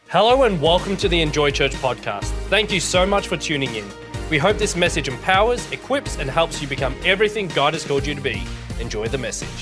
Hello and welcome to the Enjoy Church podcast. Thank you so much for tuning in. We hope this message empowers, equips, and helps you become everything God has called you to be. Enjoy the message.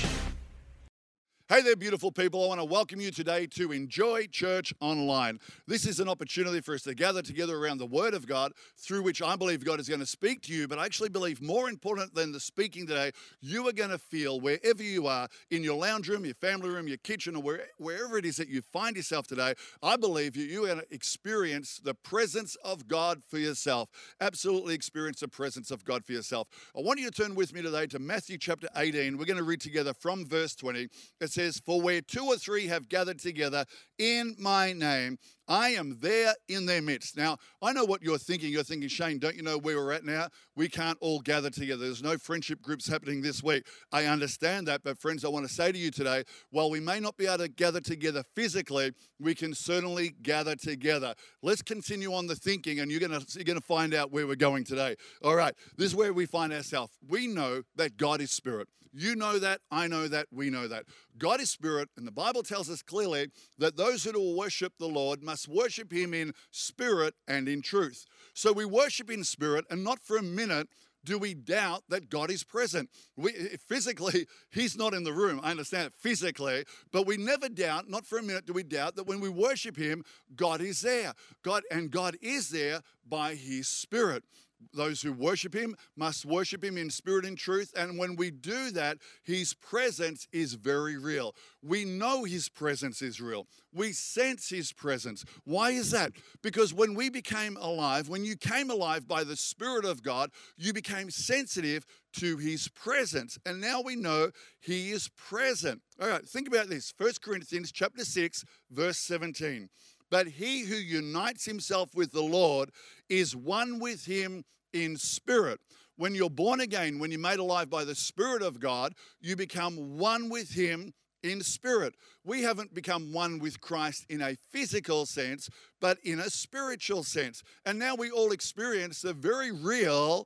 Hey there, beautiful people. I want to welcome you today to Enjoy Church Online. This is an opportunity for us to gather together around the Word of God, through which I believe God is going to speak to you, but I actually believe more important than the speaking today, you are going to feel wherever you are, in your lounge room, your family room, your kitchen, or wherever it is that you find yourself today, I believe you are going to experience the presence of God for yourself. Absolutely experience the presence of God for yourself. I want you to turn with me today to Matthew chapter 18. We're going to read together from verse 20. It says, "For where two or three have gathered together in my name, I am there in their midst." Now, I know what you're thinking. You're thinking, Shane, don't you know where we're at now? We can't all gather together. There's no friendship groups happening this week. I understand that, but friends, I want to say to you today, while we may not be able to gather together physically, we can certainly gather together. Let's continue on the thinking, and you're going to find out where we're going today. All right, this is where we find ourselves. We know that God is spirit. You know that, I know that, we know that. God is spirit, and the Bible tells us clearly that those who will worship the Lord must worship him in spirit and in truth. So we worship in spirit, and not for a minute do we doubt that God is present. Physically, he's not in the room. I understand it physically, but we never doubt, not for a minute do we doubt, that when we worship him, God is there. God is there by his spirit. Those who worship him must worship him in spirit and truth. And when we do that, his presence is very real. We know his presence is real. We sense his presence. Why is that? Because when we became alive, when you came alive by the Spirit of God, you became sensitive to his presence. And now we know he is present. All right, think about this. 1 Corinthians chapter 6, verse 17. "But he who unites himself with the Lord is one with him in spirit." When you're born again, when you're made alive by the Spirit of God, you become one with him in spirit. We haven't become one with Christ in a physical sense, but in a spiritual sense. And now we all experience the very real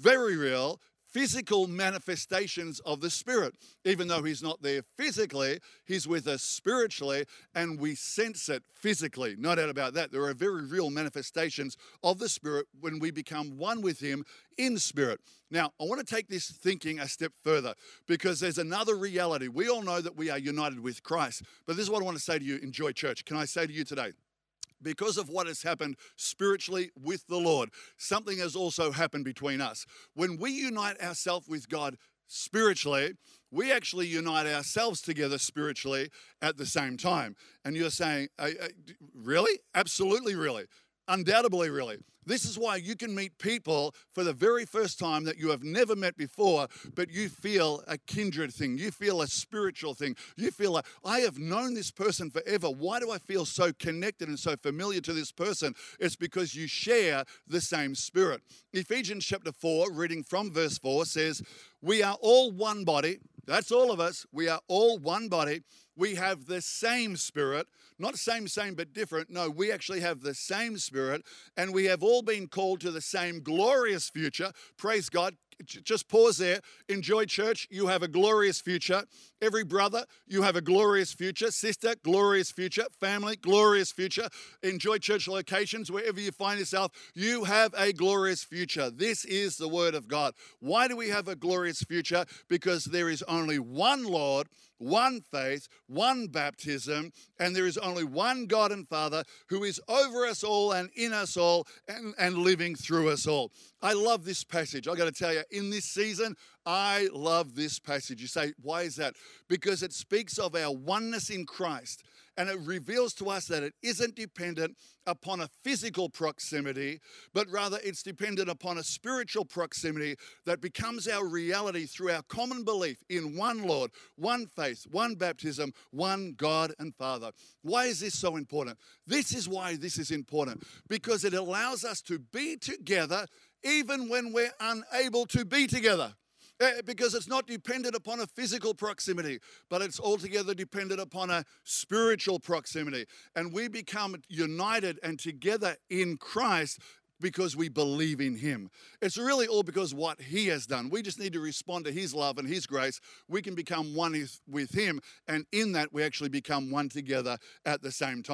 physical manifestations of the Spirit. Even though he's not there physically, he's with us spiritually, and we sense it physically. No doubt about that. There are very real manifestations of the Spirit when we become one with him in spirit. Now, I want to take this thinking a step further, because there's another reality. We all know that we are united with Christ, but this is what I want to say to you, Enjoy Church. Can I say to you today? Because of what has happened spiritually with the Lord, something has also happened between us. When we unite ourselves with God spiritually, we actually unite ourselves together spiritually at the same time. And you're saying, really? Absolutely, really. Undoubtedly, really. This is why you can meet people for the very first time that you have never met before, but you feel a kindred thing. You feel a spiritual thing. You feel like, I have known this person forever. Why do I feel so connected and so familiar to this person? It's because you share the same spirit. Ephesians chapter 4, reading from verse 4, says, "We are all one body." That's all of us. We are all one body. We have the same spirit. Not same, but different. No, we actually have the same spirit, and we have all been called to the same glorious future. Praise God. Just pause there. Enjoy Church. You have a glorious future. Every brother, you have a glorious future. Sister, glorious future. Family, glorious future. Enjoy Church locations, wherever you find yourself, you have a glorious future. This is the word of God. Why do we have a glorious future? Because there is only one Lord, one faith, one baptism, and there is only one God and Father who is over us all and in us all and living through us all. I love this passage. I got to tell you, in this season, I love this passage. You say, why is that? Because it speaks of our oneness in Christ, and it reveals to us that it isn't dependent upon a physical proximity, but rather it's dependent upon a spiritual proximity that becomes our reality through our common belief in one Lord, one faith, one baptism, one God and Father. Why is this so important? This is why this is important, because it allows us to be together even when we're unable to be together. Because it's not dependent upon a physical proximity, but it's altogether dependent upon a spiritual proximity. And we become united and together in Christ because we believe in him. It's really all because what he has done. We just need to respond to his love and his grace. We can become one with him, and in that we actually become one together at the same time.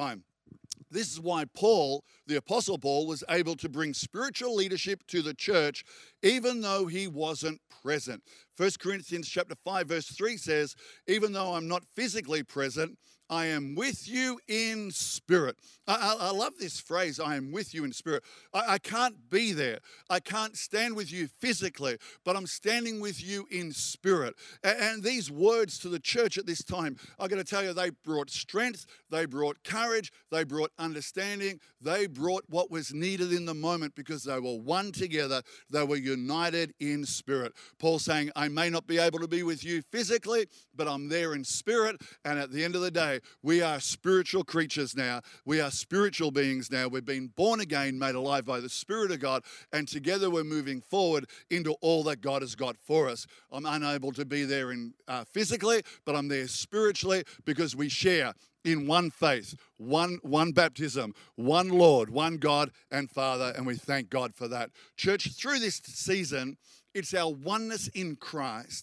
This is why Paul, the Apostle Paul, was able to bring spiritual leadership to the church even though he wasn't present. 1 Corinthians chapter 5, verse 3 says, even though I'm not physically present, I am with you in spirit. I love this phrase, I am with you in spirit. I can't be there. I can't stand with you physically, but I'm standing with you in spirit. And these words to the church at this time, I got to tell you, they brought strength, they brought courage, they brought understanding, they brought what was needed in the moment because they were one together, they were united in spirit. Paul saying, I may not be able to be with you physically, but I'm there in spirit, and at the end of the day, we are spiritual creatures now. We are spiritual beings now. We've been born again, made alive by the Spirit of God, and together we're moving forward into all that God has got for us. I'm unable to be there physically, but I'm there spiritually because we share in one faith, one baptism, one Lord, one God and Father, and we thank God for that. Church, through this season, it's our oneness in Christ,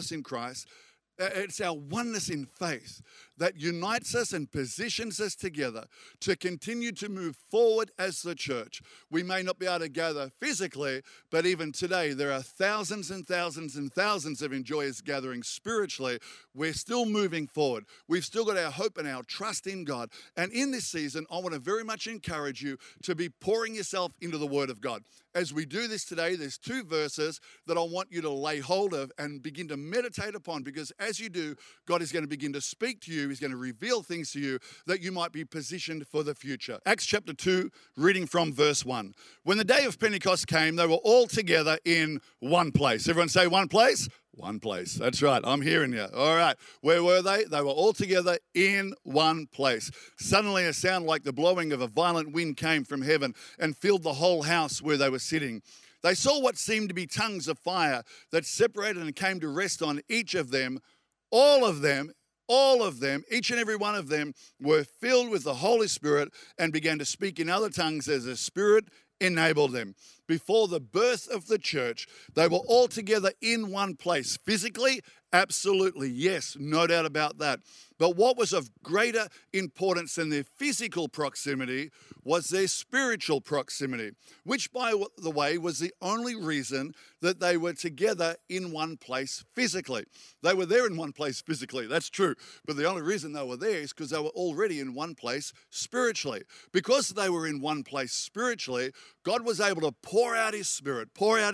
it's our oneness in faith that unites us and positions us together to continue to move forward as the church. We may not be able to gather physically, but even today there are thousands and thousands and thousands of enjoyers gathering spiritually. We're still moving forward. We've still got our hope and our trust in God. And in this season, I want to very much encourage you to be pouring yourself into the Word of God. As we do this today, there's 2 verses that I want you to lay hold of and begin to meditate upon, because as you do, God is going to begin to speak to you. He's going to reveal things to you that you might be positioned for the future. Acts chapter 2, reading from verse 1. When the day of Pentecost came, they were all together in one place. Everyone say one place? One place. That's right. I'm hearing you. All right. Where were they? They were all together in one place. Suddenly a sound like the blowing of a violent wind came from heaven and filled the whole house where they were sitting. They saw what seemed to be tongues of fire that separated and came to rest on each of them. All of them, each and every one of them were filled with the Holy Spirit and began to speak in other tongues as the Spirit enabled them. Before the birth of the church, they were all together in one place. Physically, absolutely, yes, no doubt about that. But what was of greater importance than their physical proximity was their spiritual proximity, which, by the way, was the only reason that they were together in one place physically. They were there in one place physically, that's true. But the only reason they were there is because they were already in one place spiritually. Because they were in one place spiritually, God was able to pour out His Spirit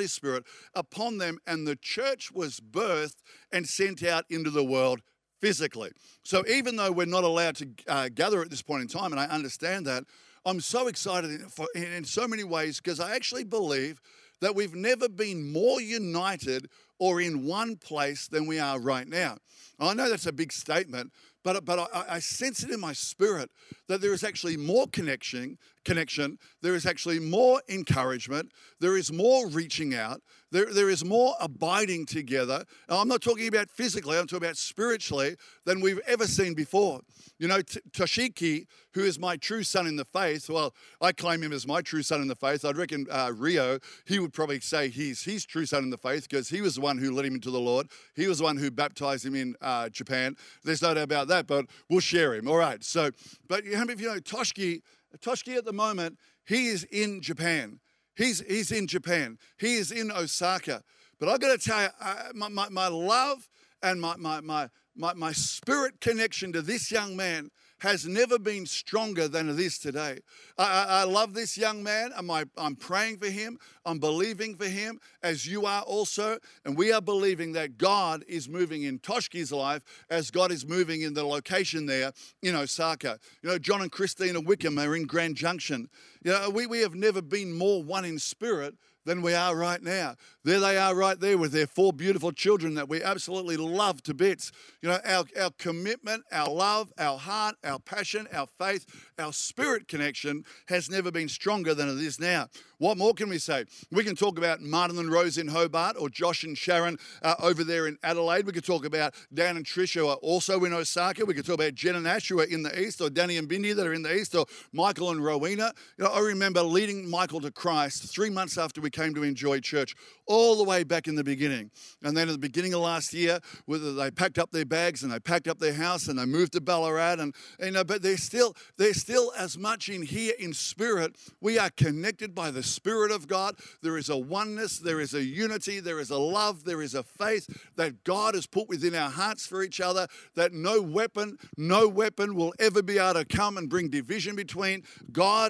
upon them, and the church was birthed and sent out into the world physically. So even though we're not allowed to gather at this point in time, and I understand that, I'm so excited in so many ways, because I actually believe that we've never been more united or in one place than we are right now. I know that's a big statement, but I sense it in my spirit that there is actually more connection, there is actually more encouragement, there is more reaching out, there is more abiding together. Now, I'm not talking about physically, I'm talking about spiritually than we've ever seen before. You know, Toshiki, who is my true son in the faith, well, I claim him as my true son in the faith. I'd reckon Rio, he would probably say he's his true son in the faith because he was the one who led him into the Lord. He was the one who baptized him in Japan. There's no doubt about that, but we'll share him. All right. So, but how many of you know Toshiki at the moment, he is in Japan. He's in Japan. He is in Osaka. But I've got to tell you, my love and my spirit connection to this young man has never been stronger than it is today. I love this young man. I'm praying for him. I'm believing for him, as you are also. And we are believing that God is moving in Toshki's life as God is moving in the location there in Osaka. You know, John and Christina Wickham are in Grand Junction. You know, we have never been more one in spirit than we are right now. There they are right there with their 4 beautiful children that we absolutely love to bits. You know, our commitment, our love, our heart, our passion, our faith, our spirit connection has never been stronger than it is now. What more can we say? We can talk about Martin and Rose in Hobart, or Josh and Sharon over there in Adelaide. We could talk about Dan and Trish, who are also in Osaka. We could talk about Jen and Ash, who are in the east, or Danny and Bindi that are in the east, or Michael and Rowena. You know, I remember leading Michael to Christ 3 months after we came to Enjoy Church all the way back in the beginning. And then at the beginning of last year, they packed up their bags and they packed up their house and they moved to Ballarat. And but they're still as much in here in spirit. We are connected by the Spirit of God. There is a oneness, there is a unity, there is a love, there is a faith that God has put within our hearts for each other, that no weapon will ever be able to come and bring division between. God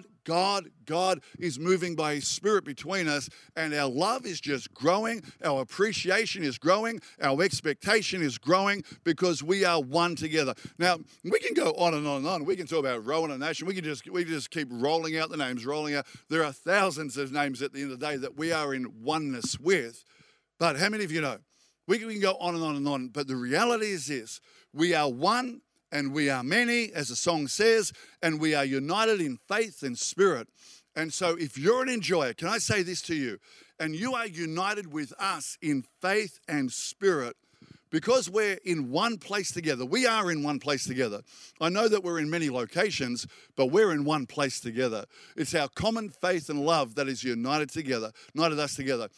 is moving by His Spirit between us, and our love is just growing, our appreciation is growing, our expectation is growing because we are one together. Now, we can go on and on and on. We can talk about Rowan and Nation. We can just keep rolling out the names, rolling out. There are thousands of names at the end of the day that we are in oneness with. But how many of you know? We can go on and on and on, but the reality is this: we are one and we are many, as the song says, and we are united in faith and spirit. And so if you're an enjoyer, can I say this to you? And you are united with us in faith and spirit, because we're in one place together. We are in one place together. I know that we're in many locations, but we're in one place together. It's our common faith and love that is united us together.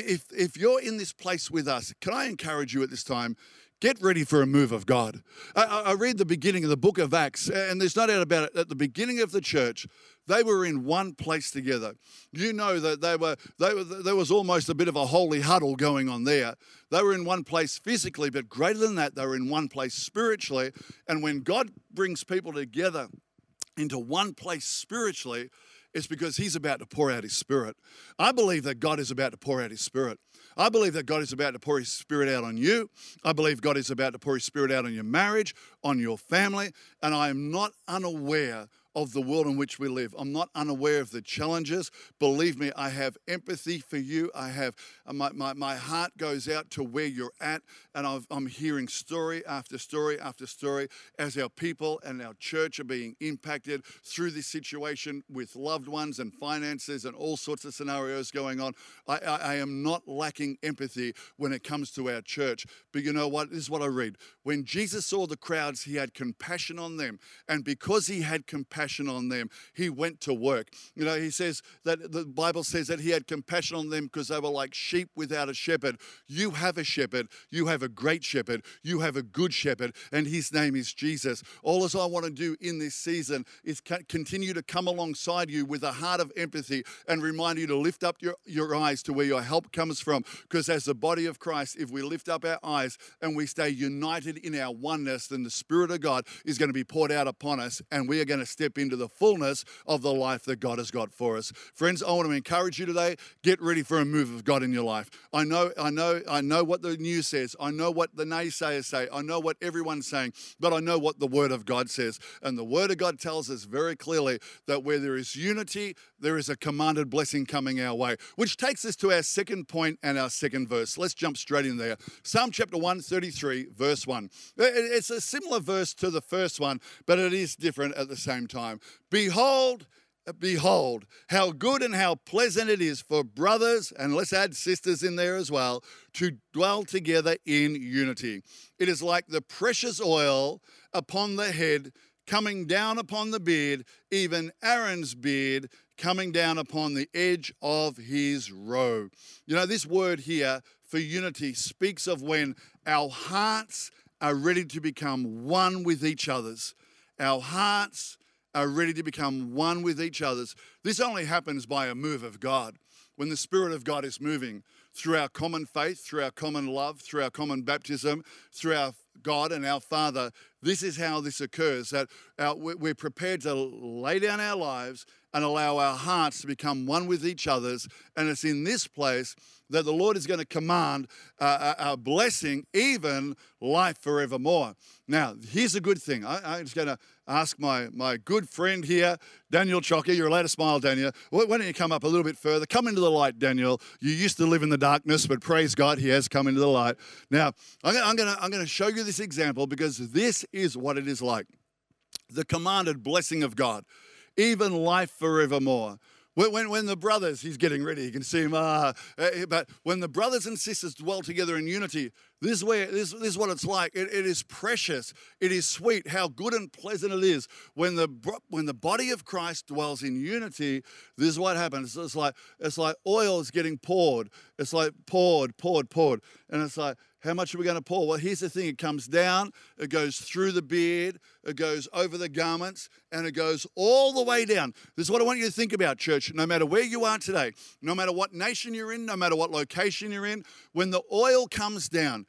If you're in this place with us, can I encourage you at this time? Get ready for a move of God. I read the beginning of the book of Acts, and there's no doubt about it. At the beginning of the church, they were in one place together. You know that there was almost a bit of a holy huddle going on there. They were in one place physically, but greater than that, they were in one place spiritually. And when God brings people together into one place spiritually, it's because He's about to pour out His Spirit. I believe that God is about to pour out His Spirit. I believe that God is about to pour His Spirit out on you. I believe God is about to pour His Spirit out on your marriage, on your family. And I am not unaware of the world in which we live. I'm not unaware of the challenges. Believe me, I have empathy for you. I have my heart goes out to where you're at, and I'm hearing story after story after story as our people and our church are being impacted through this situation with loved ones and finances and all sorts of scenarios going on. I am not lacking empathy when it comes to our church. But you know what? This is what I read. When Jesus saw the crowds, He had compassion on them, and because He had compassion on them, He went to work. You know, He says that the Bible says that He had compassion on them because they were like sheep without a shepherd. You have a shepherd. You have a great shepherd. You have a good shepherd, and His name is Jesus. All as I want to do in this season is continue to come alongside you with a heart of empathy and remind you to lift up your eyes to where your help comes from, because as the body of Christ, if we lift up our eyes and we stay united in our oneness, then the Spirit of God is going to be poured out upon us, and we are going to step into the fullness of the life that God has got for us. Friends, I want to encourage you today, get ready for a move of God in your life. I know what the news says. I know what the naysayers say. I know what everyone's saying, but I know what the Word of God says. And the Word of God tells us very clearly that where there is unity, there is a commanded blessing coming our way, which takes us to our second point and our second verse. Let's jump straight in there. Psalm chapter 133, verse 1. It's a similar verse to the first one, but it is different at the same time. Behold, how good and how pleasant it is for brothers, and let's add sisters in there as well, to dwell together in unity. It is like the precious oil upon the head, coming down upon the beard, even Aaron's beard, coming down upon the edge of his robe. You know, this word here for unity speaks of when our hearts are ready to become one with each other's. Our hearts are ready to become one with each other's. This only happens by a move of God. When the Spirit of God is moving through our common faith, through our common love, through our common baptism, through our God and our Father, this is how this occurs, that we're prepared to lay down our lives and allow our hearts to become one with each other's. And it's in this place that the Lord is going to command a blessing, even life forevermore. Now, here's a good thing. I'm just going to ask my good friend here, Daniel Chocker. You're allowed to smile, Daniel. Why don't you come up a little bit further? Come into the light, Daniel. You used to live in the darkness, but praise God, he has come into the light. Now, I'm going to show you this example because this is what it is like. The commanded blessing of God, even life forevermore. When the brothers, he's getting ready, you can see him, but when the brothers and sisters dwell together in unity, this is what it's like. It is precious. It is sweet. How good and pleasant it is when the body of Christ dwells in unity. This is what happens. It's like oil is getting poured. It's like poured, and it's like, how much are we going to pour? Well, here's the thing. It comes down, it goes through the beard, it goes over the garments, and it goes all the way down. This is what I want you to think about, church. No matter where you are today, no matter what nation you're in, no matter what location you're in, when the oil comes down,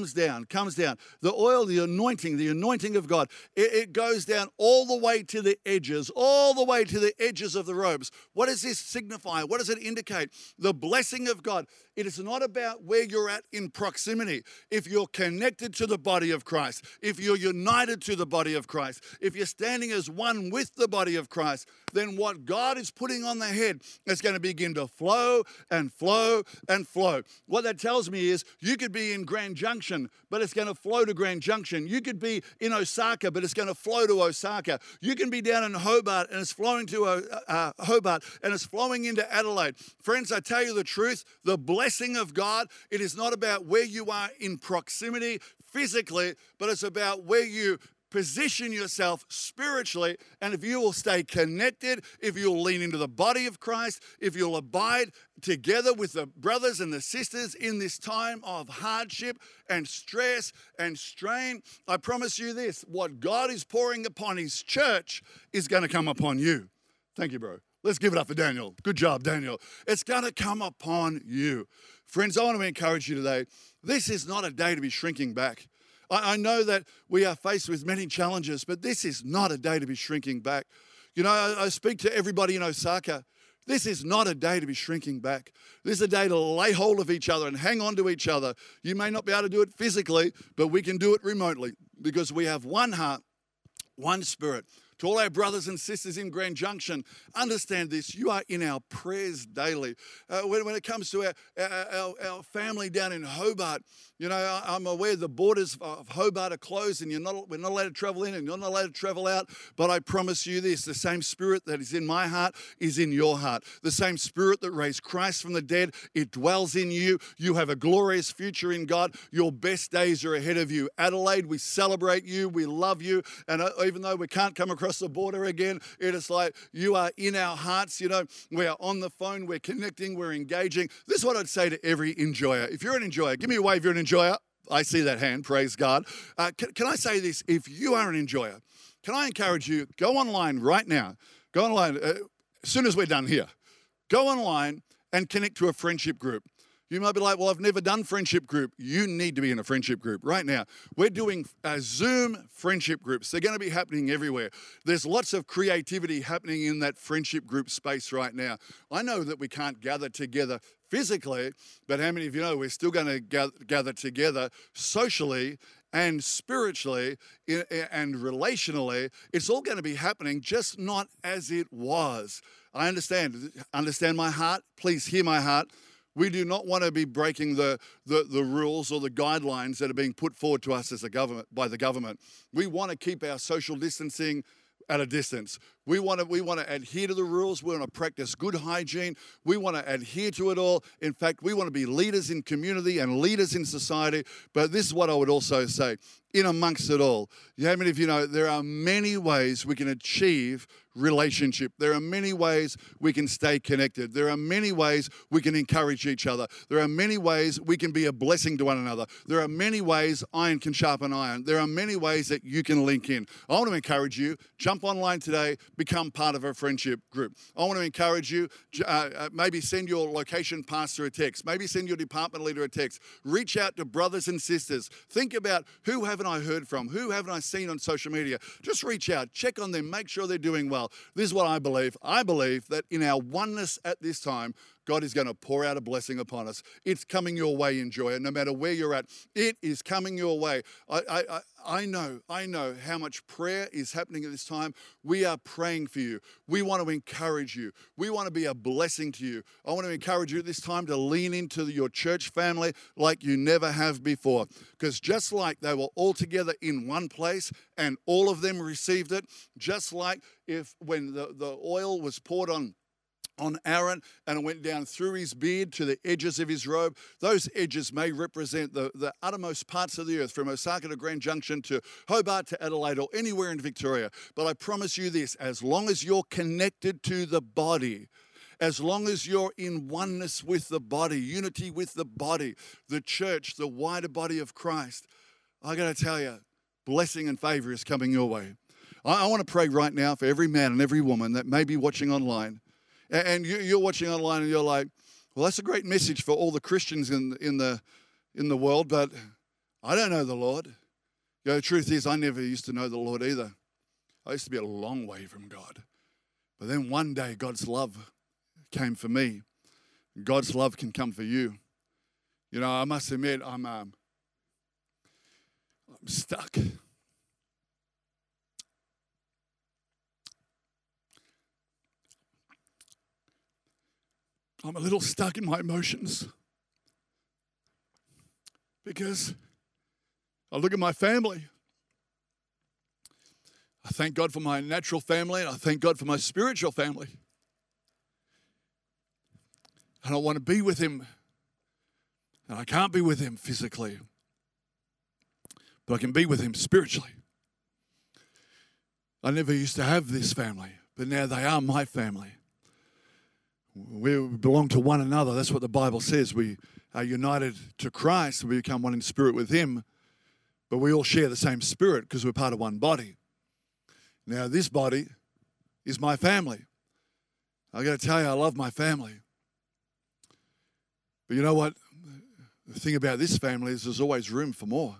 the oil, the anointing of God, it goes down all the way to the edges of the robes. What does this signify? What does it indicate? The blessing of God. It is not about where you're at in proximity. If you're connected to the body of Christ, if you're united to the body of Christ, if you're standing as one with the body of Christ, then what God is putting on the head is going to begin to flow and flow and flow. What that tells me is you could be in Grand Junction, but it's going to flow to Grand Junction. You could be in Osaka, but it's going to flow to Osaka. You can be down in Hobart, and it's flowing to Hobart, and it's flowing into Adelaide. Friends, I tell you the truth, the blessing of God, it is not about where you are in proximity physically, but it's about where you position yourself spiritually, and if you will stay connected, if you'll lean into the body of Christ, if you'll abide together with the brothers and the sisters in this time of hardship and stress and strain, I promise you this, what God is pouring upon his church is going to come upon you. Thank you, bro. Let's give it up for Daniel. Good job, Daniel. It's going to come upon you. Friends, I want to encourage you today. This is not a day to be shrinking back. I know that we are faced with many challenges, but this is not a day to be shrinking back. You know, I speak to everybody in Osaka. This is not a day to be shrinking back. This is a day to lay hold of each other and hang on to each other. You may not be able to do it physically, but we can do it remotely because we have one heart, one spirit. To all our brothers and sisters in Grand Junction, understand this, you are in our prayers daily. When it comes to our family down in Hobart, you know, I'm aware the borders of Hobart are closed and we're not allowed to travel in and you're not allowed to travel out, but I promise you this, the same spirit that is in my heart is in your heart. The same spirit that raised Christ from the dead, it dwells in you. You have a glorious future in God. Your best days are ahead of you. Adelaide, we celebrate you, we love you, and even though we can't come across the border again, it is like you are in our hearts. You know, we are on the phone, we're connecting, we're engaging. This is what I'd say to every enjoyer. If you're an enjoyer, give me a wave if you're an enjoyer. I see that hand, praise God. Can I say this? If you are an enjoyer, can I encourage you, go online right now. Go online as soon as we're done here. Go online and connect to a friendship group. You might be like, well, I've never done friendship group. You need to be in a friendship group right now. We're doing Zoom friendship groups. They're going to be happening everywhere. There's lots of creativity happening in that friendship group space right now. I know that we can't gather together physically, but how many of you know we're still going to gather together socially and spiritually and relationally? It's all going to be happening, just not as it was. I understand my heart. Please hear my heart. We do not want to be breaking the rules or the guidelines that are being put forward to us as a government by the government. We want to keep our social distancing at a distance. We want to adhere to the rules. We want to practice good hygiene. We want to adhere to it all. In fact, we want to be leaders in community and leaders in society. But this is what I would also say. In amongst it all, how many of you know there are many ways we can achieve relationship? There are many ways we can stay connected. There are many ways we can encourage each other. There are many ways we can be a blessing to one another. There are many ways iron can sharpen iron. There are many ways that you can link in. I want to encourage you, jump online today, become part of a friendship group. I want to encourage you, maybe send your location pastor a text. Maybe send your department leader a text. Reach out to brothers and sisters. Think about who haven't I heard from? Who haven't I seen on social media? Just reach out, check on them, make sure they're doing well. This is what I believe. I believe that in our oneness at this time, God is going to pour out a blessing upon us. It's coming your way, enjoyer, no matter where you're at. It is coming your way. I know how much prayer is happening at this time. We are praying for you. We want to encourage you. We want to be a blessing to you. I want to encourage you at this time to lean into your church family like you never have before. Because just like they were all together in one place and all of them received it, just like when the oil was poured on on Aaron, and it went down through his beard to the edges of his robe. Those edges may represent the uttermost parts of the earth, from Osaka to Grand Junction to Hobart to Adelaide or anywhere in Victoria. But I promise you this, as long as you're connected to the body, as long as you're in oneness with the body, unity with the body, the church, the wider body of Christ, I got to tell you, blessing and favor is coming your way. I want to pray right now for every man and every woman that may be watching online. And you're watching online and you're like, well, that's a great message for all the Christians in the world, but I don't know the Lord. You know, the truth is, I never used to know the Lord either. I used to be a long way from God. But then one day, God's love came for me. God's love can come for you. You know, I must admit, I'm stuck. I'm a little stuck in my emotions because I look at my family. I thank God for my natural family, and I thank God for my spiritual family. And I want to be with him, and I can't be with him physically, but I can be with him spiritually. I never used to have this family, but now they are my family. We belong to one another. That's what the Bible says. We are united to Christ. We become one in spirit with him. But we all share the same spirit because we're part of one body. Now, this body is my family. I got to tell you, I love my family. But you know what? The thing about this family is there's always room for more.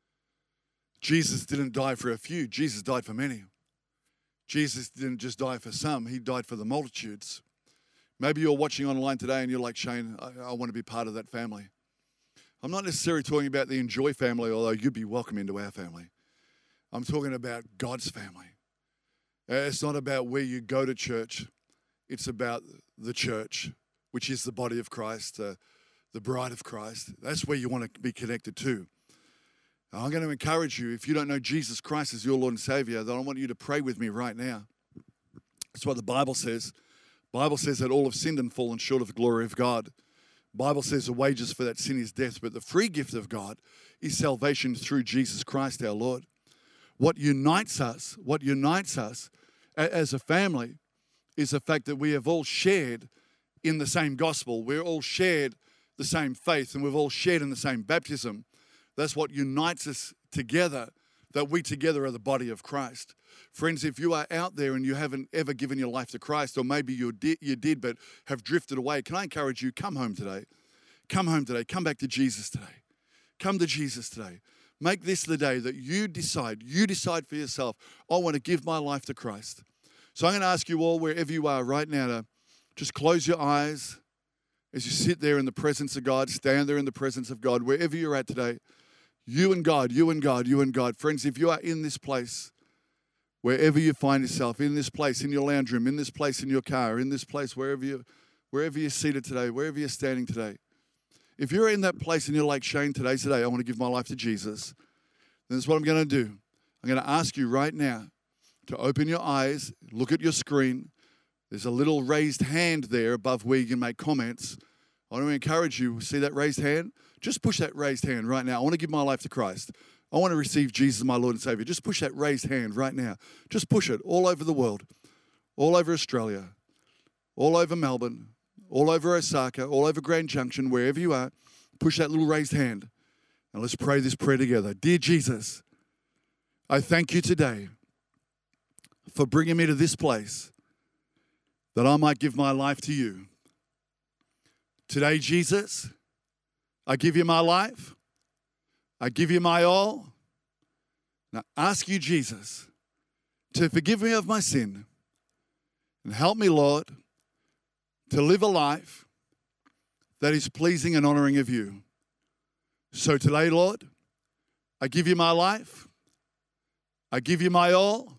Jesus didn't die for a few. Jesus died for many. Jesus didn't just die for some. He died for the multitudes. Maybe you're watching online today and you're like, Shane, I want to be part of that family. I'm not necessarily talking about the Enjoy family, although you'd be welcome into our family. I'm talking about God's family. It's not about where you go to church. It's about the church, which is the body of Christ, the bride of Christ. That's where you want to be connected to. Now, I'm going to encourage you, if you don't know Jesus Christ as your Lord and Savior, then I want you to pray with me right now. That's what the Bible says. Bible says that all have sinned and fallen short of the glory of God. Bible says the wages for that sin is death, but the free gift of God is salvation through Jesus Christ our Lord. What unites us as a family is the fact that we have all shared in the same gospel. We're all shared the same faith, and we've all shared in the same baptism. That's what unites us together, that we together are the body of Christ. Friends, if you are out there and you haven't ever given your life to Christ, or maybe you did but have drifted away, can I encourage you, come home today. Come home today. Come back to Jesus today. Come to Jesus today. Make this the day that you decide for yourself, I want to give my life to Christ. So I'm going to ask you all, wherever you are right now, to just close your eyes as you sit there in the presence of God, stand there in the presence of God, wherever you're at today. You and God, you and God, you and God. Friends, if you are in this place, wherever you find yourself, in this place, in your lounge room, in this place, in your car, in this place, wherever you're seated today, wherever you're standing today, if you're in that place and you're like, Shane, today's the day I want to give my life to Jesus, then this is what I'm going to do. I'm going to ask you right now to open your eyes, look at your screen. There's a little raised hand there above where you can make comments. I want to encourage you, see that raised hand? Just push that raised hand right now. I want to give my life to Christ. I want to receive Jesus as my Lord and Savior. Just push that raised hand right now. Just push it all over the world, all over Australia, all over Melbourne, all over Osaka, all over Grand Junction, wherever you are. Push that little raised hand. And let's pray this prayer together. Dear Jesus, I thank you today for bringing me to this place that I might give my life to you. Today, Jesus, I give you my life. I give you my all. Now, ask you, Jesus, to forgive me of my sin and help me, Lord, to live a life that is pleasing and honoring of you. So today, Lord, I give you my life. I give you my all.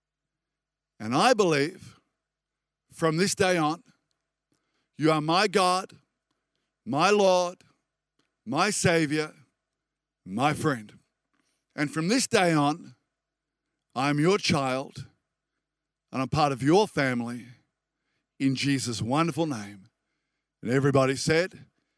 And I believe from this day on, you are my God, my Lord, my Savior, my friend. And from this day on, I'm your child and I'm part of your family in Jesus' wonderful name. And everybody said,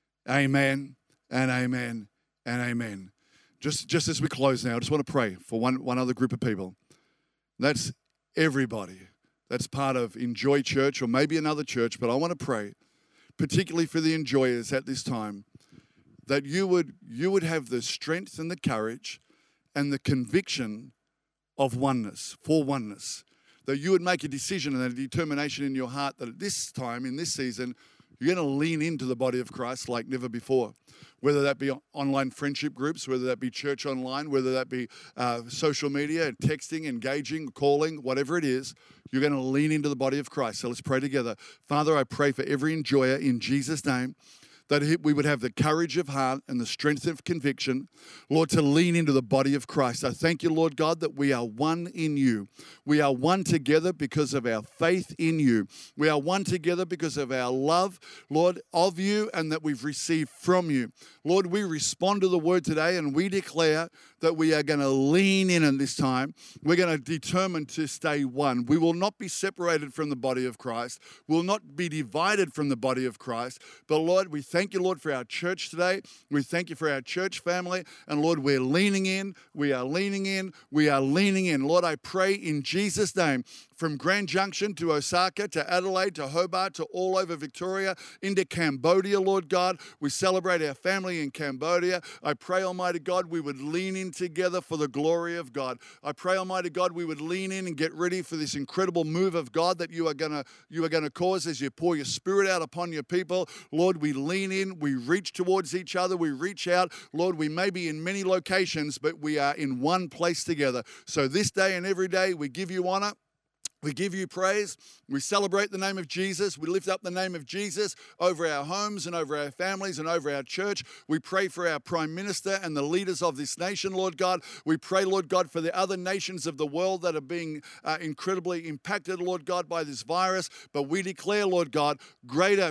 amen and amen and amen. Just as we close now, I just want to pray for one other group of people. That's everybody that's part of Enjoy Church or maybe another church, but I want to pray, particularly for the enjoyers at this time, that you would have the strength and the courage and the conviction of oneness, for oneness, that you would make a decision and a determination in your heart that at this time, in this season, you're going to lean into the body of Christ like never before, whether that be online friendship groups, whether that be church online, whether that be social media, texting, engaging, calling, whatever it is, you're going to lean into the body of Christ. So let's pray together. Father, I pray for every enjoyer in Jesus' name, that we would have the courage of heart and the strength of conviction, Lord, to lean into the body of Christ. I thank you, Lord God, that we are one in you. We are one together because of our faith in you. We are one together because of our love, Lord, of you and that we've received from you. Lord, we respond to the word today and we declare that we are going to lean in this time. We're going to determine to stay one. We will not be separated from the body of Christ. We'll not be divided from the body of Christ. But Lord, we thank you, Lord, for our church today. We thank you for our church family. And Lord, we're leaning in. We are leaning in. We are leaning in. Lord, I pray in Jesus' name, from Grand Junction to Osaka to Adelaide to Hobart to all over Victoria into Cambodia, Lord God. We celebrate our family in Cambodia. I pray, Almighty God, we would lean in together for the glory of God. I pray, Almighty God, we would lean in and get ready for this incredible move of God that you are going to cause as you pour your Spirit out upon your people. Lord, we lean in, we reach towards each other, we reach out. Lord, we may be in many locations, but we are in one place together. So this day and every day, we give you honor. We give you praise. We celebrate the name of Jesus. We lift up the name of Jesus over our homes and over our families and over our church. We pray for our Prime Minister and the leaders of this nation, Lord God. We pray, Lord God, for the other nations of the world that are being incredibly impacted, Lord God, by this virus. But we declare, Lord God, greater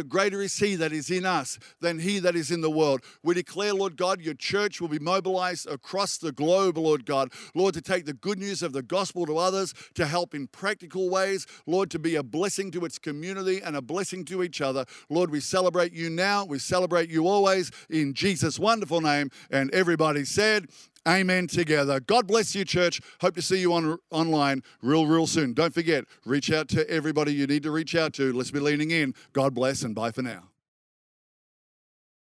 is He that is in us than he that is in the world. We declare, Lord God, your church will be mobilized across the globe, Lord God. Lord, to take the good news of the gospel to others, to help in practical ways, Lord, to be a blessing to its community and a blessing to each other. Lord, we celebrate you now. We celebrate you always in Jesus' wonderful name. And everybody said, amen together. God bless you, church. Hope to see you online real soon. Don't forget, reach out to everybody you need to reach out to. Let's be leaning in. God bless and bye for now.